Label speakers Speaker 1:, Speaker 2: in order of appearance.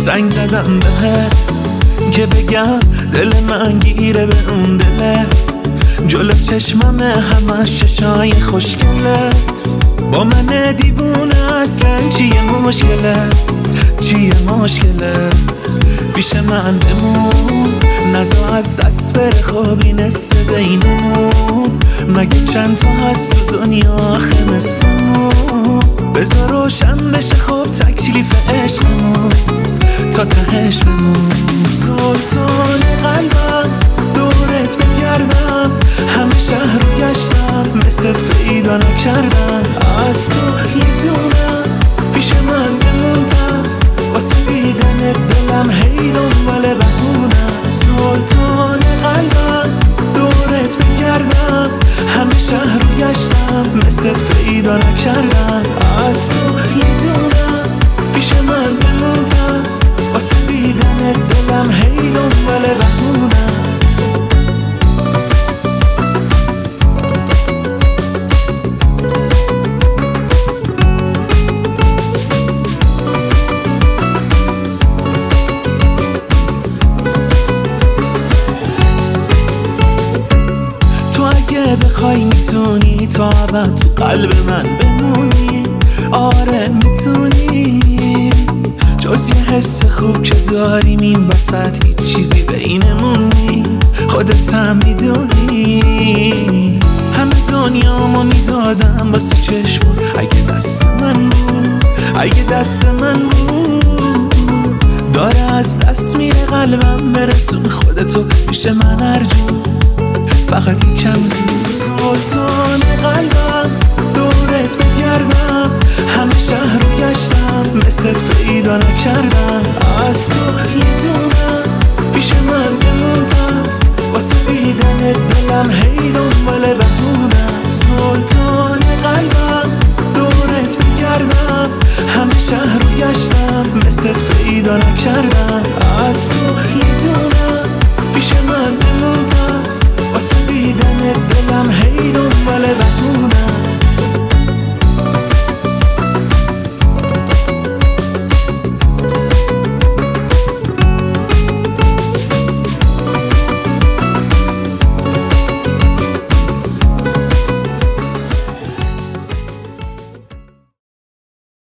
Speaker 1: زنگ زدم بهت که بگم دل من گیره به اون دلت، جلو چشمم همش چشای خوشگلت. با من دیوونه اصلا چیه مشکلت؟ پیش من بمون، نزا از دست بره خوابی نسته بینمون. مگه چند تا هست تو دنیا آخه مثلمون؟ بذار روشن بشه خب تکلیف عشقمون تا تهش بمون. سلطان قلبم دورت بگردم، همه شهر رو گشتم مثل پیدا نکردم. از تو یه دونه پیش من بمون، پس واسه دیدن دلم هی دنبال بهونه. سلطان قلبم دورت بگردم، همه شهر رو گشتم مثل پیدا نکردم. از تو یه دونه پیش من بمون، پس واسه دیدن دلم هی دنبال بهونه است. بخوای میتونی تا ابد تو قلب من بمونی. آره میتونی، جز یه حس خوب که داریم این وسط هیچ چیزی بینمون نی. خودت هم میدونی همه دنیامو میدادم واسه چشمون. اگه دست من بود داره از دست میره قلبم. برسون خودتو پیش من ارجون، فقط یکم زود. سلطان قلبم دورت بگردم، همه شهر رو گشتم مثل